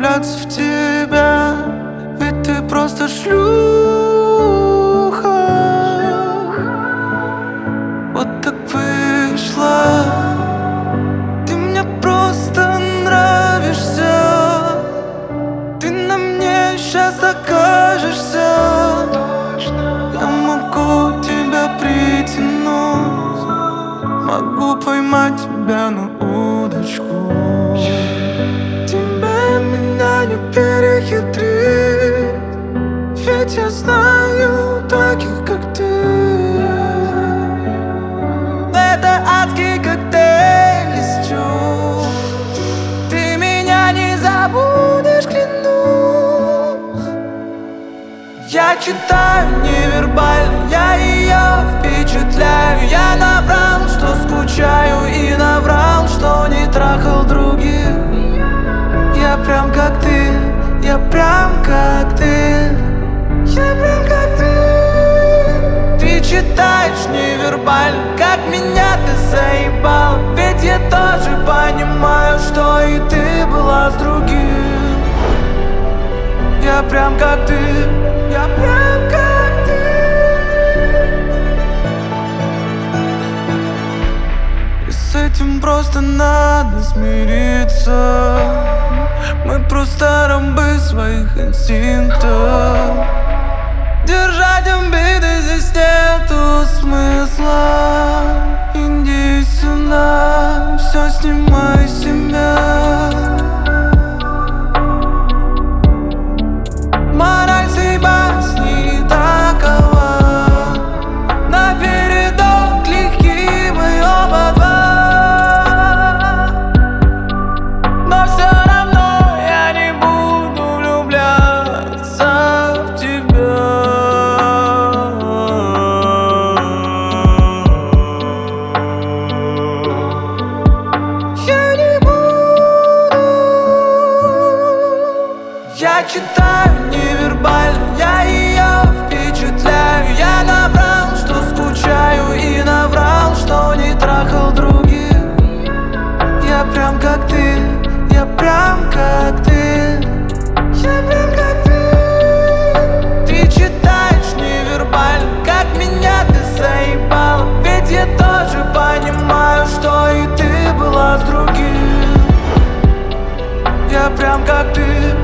влюбляться в тебя, ведь ты просто шлюха. Вот так вышло, ты мне просто нравишься. Ты на мне сейчас окажешься. Я могу тебя притянуть, могу поймать тебя на удочку. Тебе меня не перехитрить, ведь я знаю таких, как ты. Это адский коктейль из чувств. Ты меня не забудешь, клянусь. Я читаю невербально, я ее впечатляю. Я наврал, что скучаю, и наврал, что не трахал других. Я прям как ты, я прям как ты, я прям как ты. Ты читаешь невербально, как меня ты заебал. Ведь я тоже понимаю, что и ты была с другим. Я прям как ты, я прям как ты. И с этим просто надо смириться. Мы просто рабы своих инстинктов. Держать обиды здесь нету смысла. Иди сюда, все снимай с себя. Мораль сей басни такова: напередок легки мы оба два. Но все равно я не буду влюбляться в тебя. Я не буду. Я читаю невербально, я ее впечатляю. Я наврал, что скучаю, и наврал, что не трахал других. Я прям как ты, я прям как ты, я прям как ты. Ты читаешь невербально, как меня ты заебал. Ведь я тоже понимаю, что и ты была с другим. Я прям как ты.